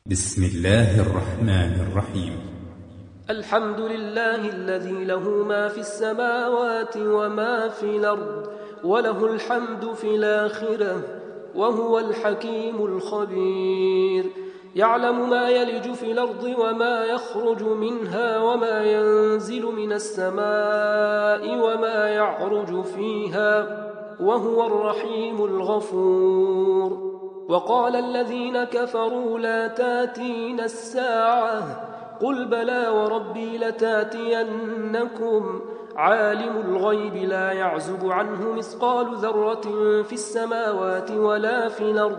بسم الله الرحمن الرحيم. الحمد لله الذي له ما في السماوات وما في الأرض وله الحمد في الآخرة وهو الحكيم الخبير. يعلم ما يلج في الأرض وما يخرج منها وما ينزل من السماء وما يعرج فيها وهو الرحيم الغفور. وقال الذين كفروا لا تاتين الساعة قل بلى وربي لتاتينكم عالم الغيب لا يعزب عنه مثقال ذرة في السماوات ولا في الأرض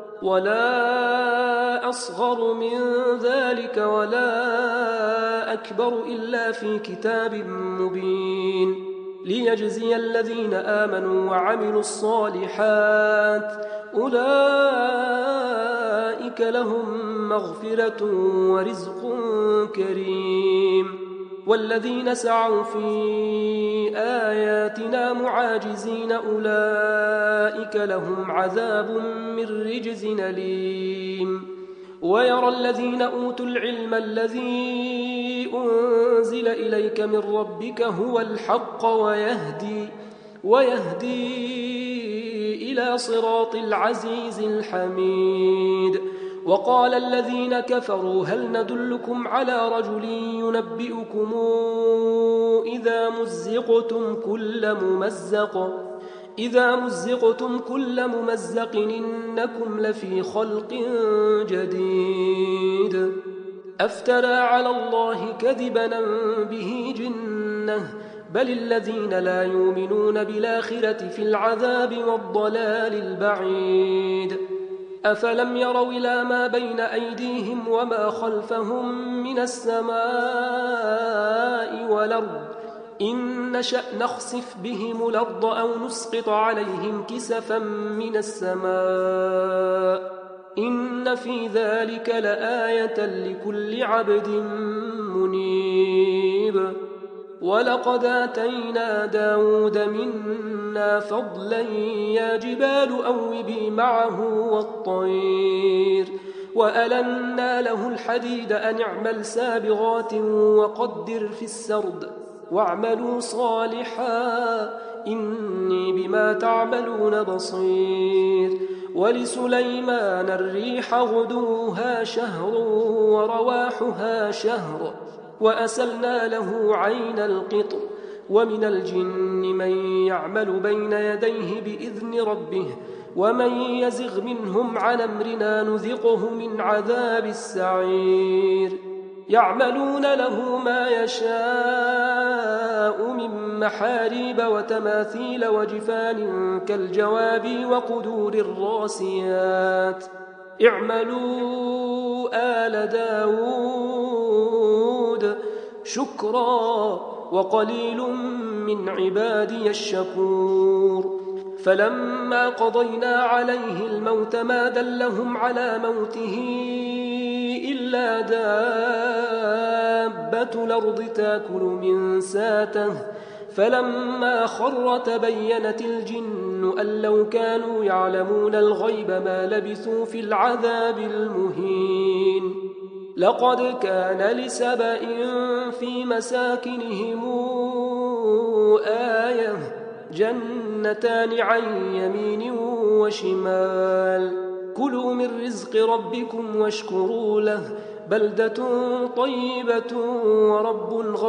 ولا أصغر من ذلك ولا أكبر إلا في كتاب مبين ليجزي الذين آمنوا وعملوا الصالحات أولئك لهم مغفرة ورزق كريم. والذين سعوا في آياتنا معاجزين أولئك لهم عذاب من رجز أليم. ويرى الذين أوتوا العلم الذي أنزل إليك من ربك هو الحق ويهدي إلى صراط العزيز الحميد. وقال الذين كفروا هل ندلكم على رجل ينبئكم إذا مزقتم كل ممزق إنكم لفي خلق جديد. أفترى على الله كذبا به جنة بل الذين لا يؤمنون بالآخرة في العذاب والضلال البعيد. أفلم يروا إلى ما بين أيديهم وما خلفهم من السماء والأرض إن نشأ نخسف بهم الأرض أو نسقط عليهم كسفا من السماء إن في ذلك لآية لكل عبد منيب. ولقد آتينا داود منا فضلا يا جبال أوبي معه والطير وألنا له الحديد أن اعمل سابغات وقدر في السرد واعملوا صالحا إني بما تعملون بصير. ولسليمان الريح غدوها شهر ورواحها شهر وأسلنا له عين القطر. ومن الجن من يعمل بين يديه بإذن ربه ومن يزغ منهم عن أمرنا نذقه من عذاب السعير. يعملون له ما يشاء من محاريب وتماثيل وجفان كالجواب وقدور الراسيات اعملوا آل داود شكرا وقليل من عبادي الشكور. فلما قضينا عليه الموت ما دلهم على موته إلا دابة الأرض تاكل من ساته فلما خر تبينت الجن أن لو كانوا يعلمون الغيب ما لبثوا في العذاب المهين. لقد كان لسبإ في مساكنهم آية جنتان عن يمين وشمال كلوا من رزق ربكم واشكروا له بلدة طيبة ورب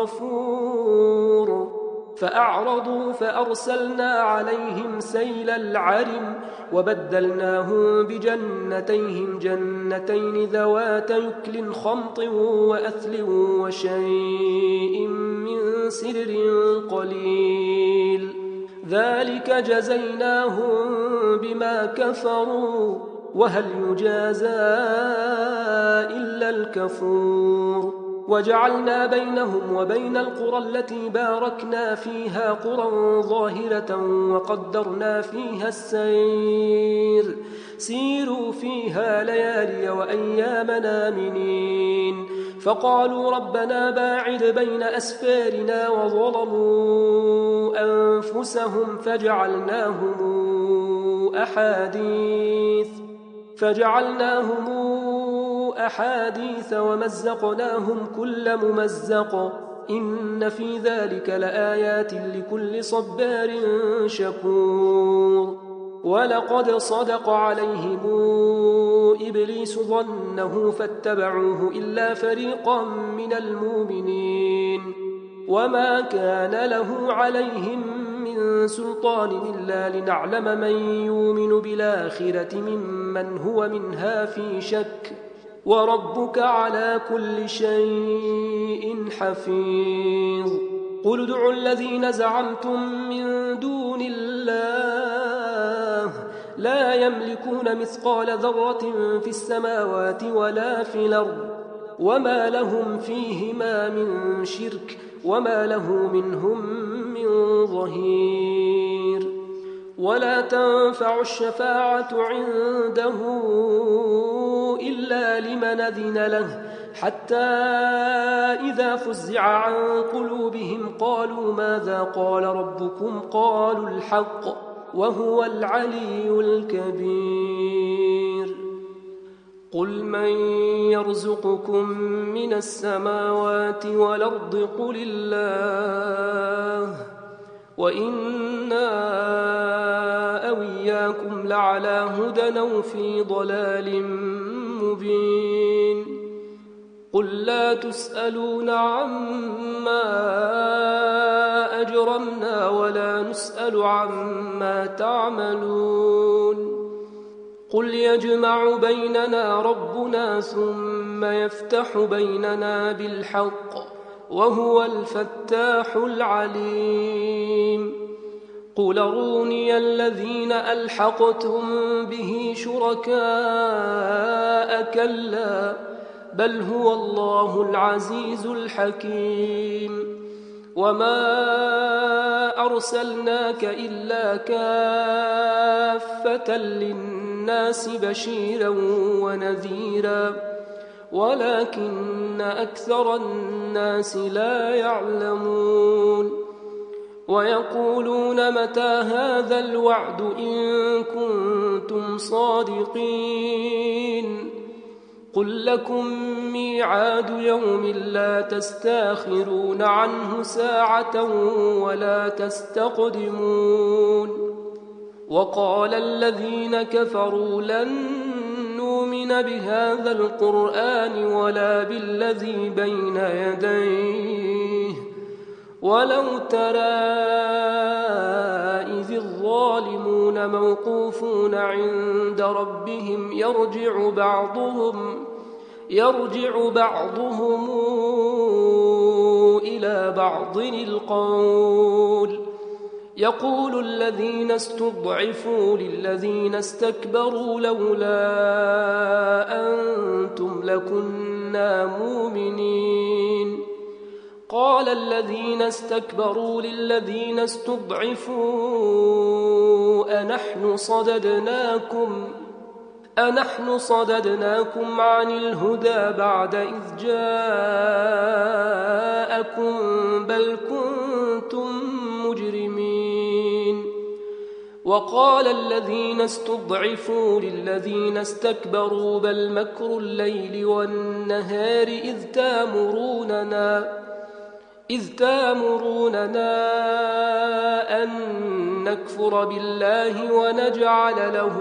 غفور. فأعرضوا فأرسلنا عليهم سيل العرم وبدلناهم بجنتيهم جنتين ذوات يكل خمط وأثل وشيء من سدر قليل ذلك جزيناهم بما كفروا وهل يجازى إلا الكفور. وجعلنا بينهم وبين القرى التي باركنا فيها قرى ظاهرة وقدرنا فيها السير سيروا فيها ليالي وأيام آمنين. فقالوا ربنا باعد بين أسفارنا وظلموا أنفسهم فجعلناهم أحاديث ومزقناهم كل ممزق إن في ذلك لآيات لكل صبار شكور ولقد صدق عليهم إبليس ظنه فاتبعوه إلا فريقا من المؤمنين وما كان له عليهم من سلطان إلا لنعلم من يؤمن بالآخرة ممن هو منها في شك وربك على كل شيء حفيظ قل ادعوا الذين زعمتم من دون الله لا يملكون مثقال ذرة في السماوات ولا في الأرض وما لهم فيهما من شرك وما له منهم من ظهير ولا تنفع الشفاعة عنده إلا لمن أذن له حتى إذا فزع عن قلوبهم قالوا ماذا قال ربكم قالوا الحق وهو العلي الكبير قل من يرزقكم من السماوات والأرض قل الله وإنا أو إياكم لعلى هدى أو في ضلال مبين قل لا تسألون عما أجرمنا ولا نسأل عما تعملون قل يجمع بيننا ربنا ثم يفتح بيننا بالحق وهو الفتاح العليم قل أروني الذين ألحقتم به شركاء كلا بل هو الله العزيز الحكيم وما أرسلناك إلا كافة للناس بشيرا ونذيرا ولكن أكثر الناس لا يعلمون ويقولون متى هذا الوعد إن كنتم صادقين قل لكم ميعاد يوم لا تستاخرون عنه ساعة ولا تستقدمون وقال الذين كفروا لن نؤمن بهذا القرآن ولا بالذي بين يديه ولو ترى إذ الظالمون موقوفون عند ربهم يرجع بعضهم إلى بعض القول يقول الذين استضعفوا للذين استكبروا لولا أنتم لكنا مؤمنين قال الذين استكبروا للذين استضعفوا أنحن صددناكم عن الهدى بعد إذ جاءكم بل كنتم مجرمين وقال الذين استضعفوا للذين استكبروا بل مكر الليل والنهار إذ تامروننا أن نكفر بالله ونجعل له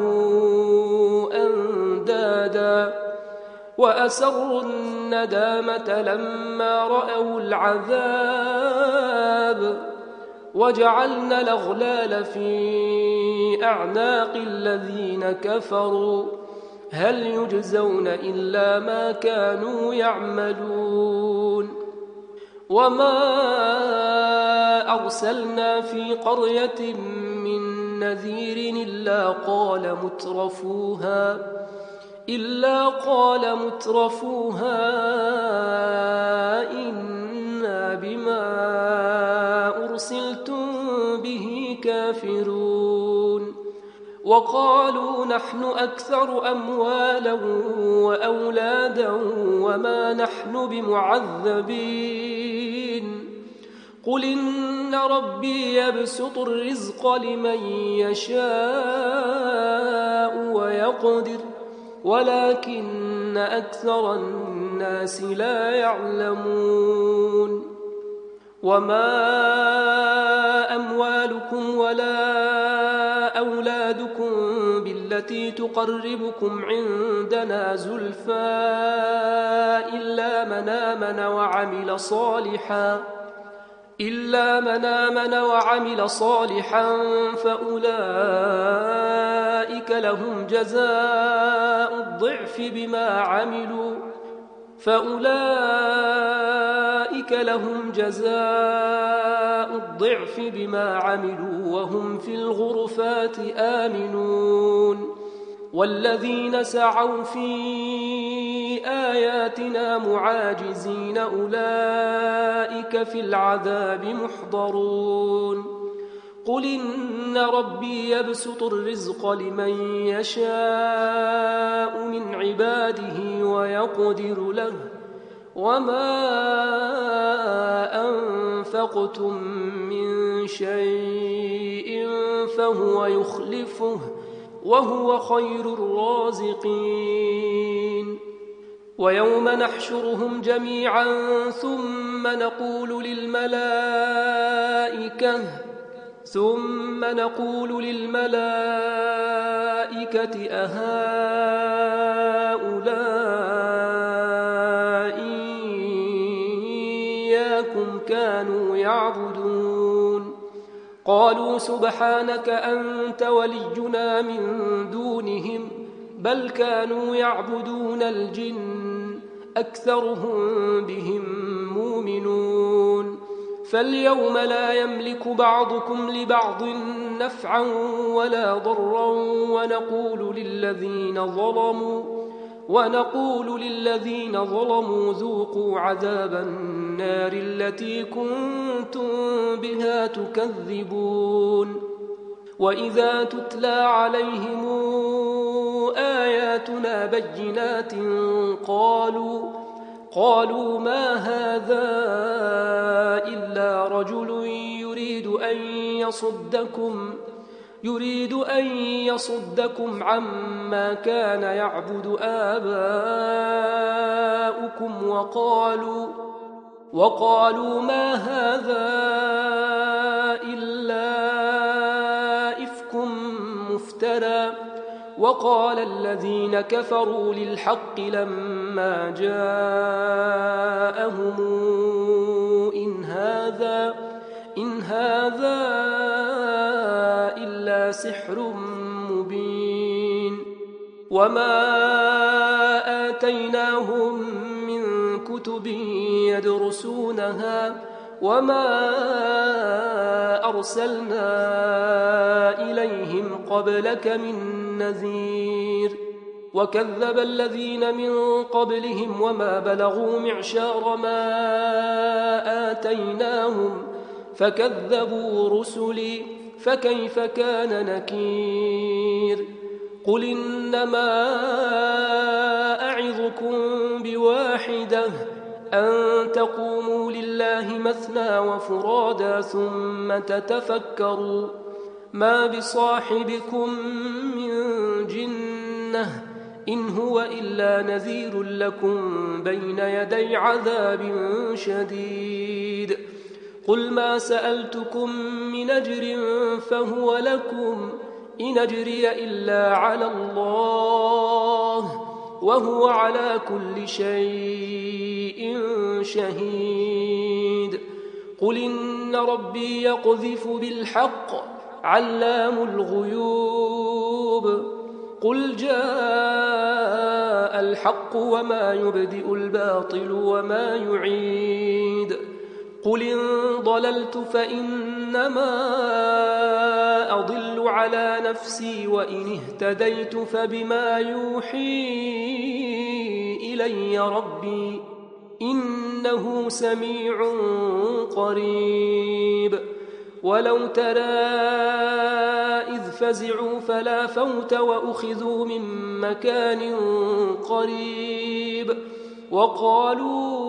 أندادا وأسروا الندامة لما رأوا العذاب وجعلنا الأغلال في أعناق الذين كفروا هل يجزون إلا ما كانوا يعملون وما أرسلنا في قرية من نذير إلا قال مترفوها إنا بما أرسلتم به كافرون وقالوا نحن أكثر أموالا وأولادا وما نحن بمعذبين قل إن ربي يبسط الرزق لمن يشاء ويقدر ولكن أكثر الناس لا يعلمون وما أموالكم ولا أولادكم بالتي تقربكم عندنا زلفى إلا من آمن وعمل صالحا فأولئك لهم جزاء الضعف بما عملوا وهم في الغرفات آمنون والذين سعوا في آياتنا معاجزين أولئك في العذاب محضرون قل إن ربي يبسط الرزق لمن يشاء من عباده ويقدر له وما أنفقتم من شيء فهو يخلفه وهو خير الرازقين ويوم نحشرهم جميعا ثم نقول للملائكة أهؤلاء إياكم كانوا يعبدون قالوا سبحانك أنت ولينا من دونهم بل كانوا يعبدون الجن أكثرهم بهم مؤمنون فاليوم لا يملك بعضكم لبعض نفعا ولا ضرا ونقول للذين ظلموا ذوقوا عذاب النار التي كنتم بها تكذبون وإذا تتلى عليهم آياتنا بينات قالوا ما هذا إلا رجل يريد أن يصدكم عما كان يعبد آباؤكم وقالوا ما هذا إلا إفك مفترى وقال الذين كفروا للحق لما جاءهم إن هذا إلا سحر مبين وما آتيناهم من كتب يدرسونها وما أرسلنا إليهم قبلك من نذير وكذب الذين من قبلهم وما بلغوا معشار ما آتيناهم فكذبوا رسلي فكيف كان نكير قل إنما أعظكم بواحدة أن تقوموا لله مثنى وفرادا ثم تتفكروا ما بصاحبكم من جنة إن هو إلا نذير لكم بين يدي عذاب شديد قل ما سألتكم من أجر فهو لكم إن أجري إلا على الله وهو على كل شيء شهيد قل إن ربي يقذف بالحق علام الغيوب قل جاء الحق وما يبدئ الباطل وما يعيد قل إن ضللت فإنما أضل على نفسي وإن اهتديت فبما يوحي إلي ربي إنه سميع قريب ولو ترى إذ فزعوا فلا فوت وأخذوا من مكان قريب وقالوا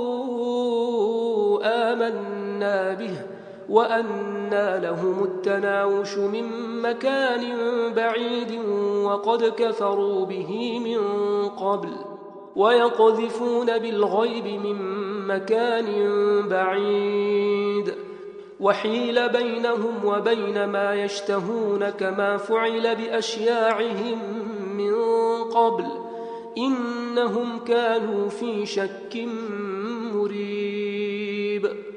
آمنا به وأنى لهم التناوش من مكان بعيد وقد كفروا به من قبل ويقذفون بالغيب من مكان بعيد وحيل بينهم وبين ما يشتهون كما فعل بأشياعهم من قبل إنهم كانوا في شك مريب